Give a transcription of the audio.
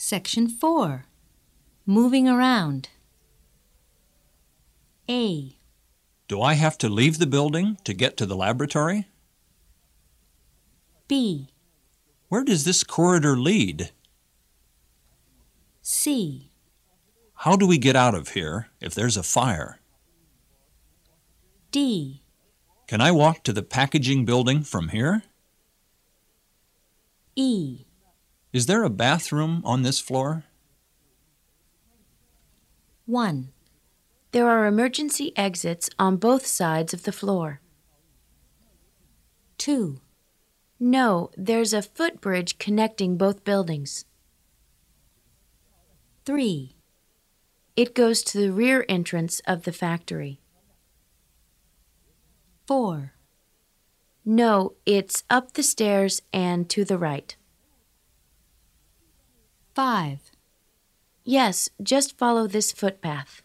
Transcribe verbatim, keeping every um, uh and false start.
Section four. Moving around. A. Do I have to leave the building to get to the laboratory? B. Where does this corridor lead? C. How do we get out of here if there's a fire? D. Can I walk to the packaging building from here? E. Is there a bathroom on this floor? one. There are emergency exits on both sides of the floor. two. No, there's a footbridge connecting both buildings. three. It goes to the rear entrance of the factory. four. No, it's up the stairs and to the right. five. Yes, just follow this footpath.